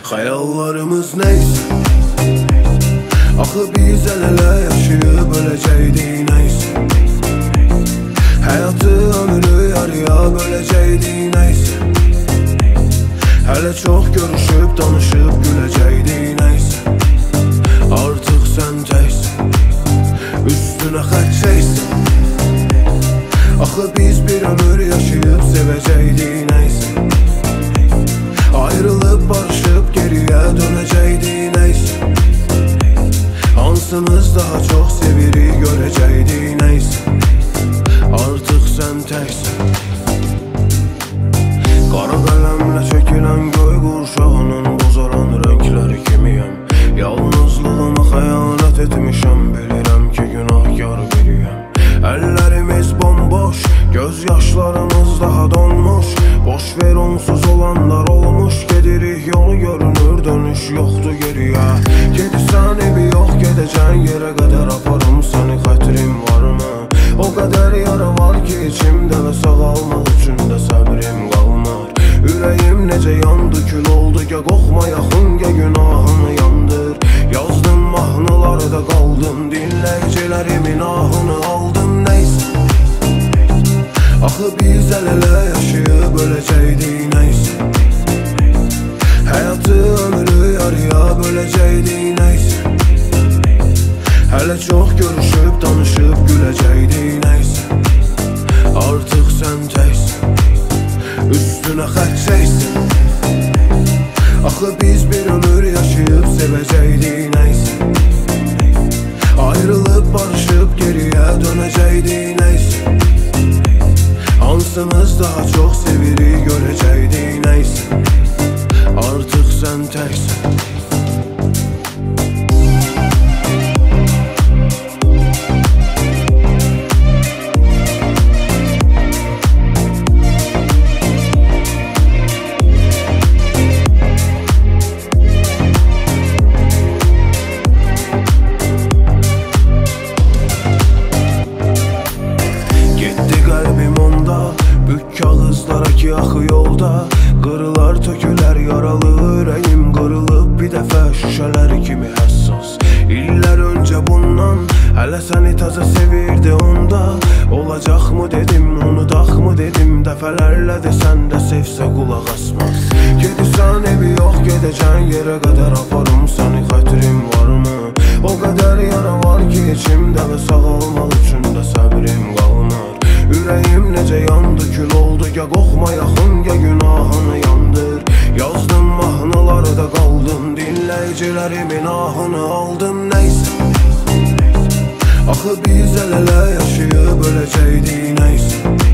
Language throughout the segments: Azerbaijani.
Xəyallarımız neysə, axı biz əl-ələ yaşayıb öləcəkdik neysə. Həyatı ömrü yarıya böləcəkdik neysə. Hələ çox görüşüb, danışıb güləcəkdik neysə. Artıq sən təksən, üstünə xət çəksən. Axı biz bir ömür yaşayıb sevəcəkdik neysə. Ayrılıb barışıb geriyə dönəcəkdik neysə. Hansımız daha çox sevirik görəcəkdik neysə. Artıq sən təksən. Qara qələmlə çəkilən göy qurşağının bozaran rəngləri kimiyəm. Yalnızlığıma xəyanət etmişəm, bilirəm ki günahkar biriyəm. Əllərimiz bomboş, göz yaşlarımız daha donmuş. Boş ver onsuz olanlar olmuş, gedirik yolu görünür, dönüş yoxdur geriyə. Gedirsən evi yox, gedəcən yerə qədər aparım səni, xətrim varmı? O qədər yara var ki içimdə və sağalmaq üçün də səbrim qalmır. Ürəyim necə yandı, kül oldu, gəl qoxma yaxın, gəl günahını yandır. Yazdım mahnılarda qaldım, dinləyicilərimin ahını aldım neysə. Axı biz əl-ələ yaşayıb öləcəkdik neysə. Həyatı ömrü yarıya böləcəkdik neysə. Hələ çox görüşüb, danışıb güləcəkdik neysə. Artıq sən təksən, üstünə xət çəksən. Axı biz bir ömür yaşayıb sevəcəkdik neysə. Ayrılıb barışıb geriyə dönəcəkdik neysə. Hansımız daha çox sevirik görəcəkdik neysə. Artıq sən təksən. Kağızlara ki axı yolda, qırılar tökülər yaralı ürəyim, qırılıb bir dəfə şüşələr kimi həssas. İllər öncə bundan, hələ səni təzə sevirdi onda. Olacaqmı dedim, unudaqmı dedim, dəfələrlə desən də sevsə qulaq asmaz. Gedirsən evi yox, gedəcən yerə qədər aparım səni, xətrim varmı? O qədər yara var ki içimdə və sağalmaq üçün də səbrim qalmır. Ürəyim necə yandı, kül oldu, gəl qoxma yaxın, gəl günahını yandır. Yazdım mahnılarda qaldım, dinləyicilərimin ahını aldım neysə. Axı biz əl-ələ yaşayıb öləcəkdik neysə.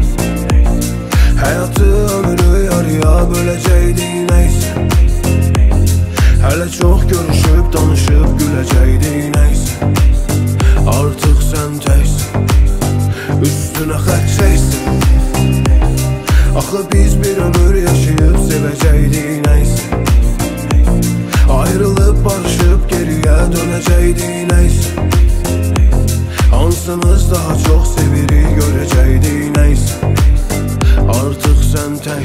Həyatı ömrü yarıya böləcəkdik neysə. Hələ çox görüşüb, danışıb güləcəkdik neysə. Artıq sən təksən, üstünə xət çəksən. Axı biz bir ömür yaşayıb sevəcəkdik neysə. Ayrılıb barışıb geriyə dönəcəkdik neysə. Hansımız daha çox sevirik görəcəkdik neysə. Artıq sən tək.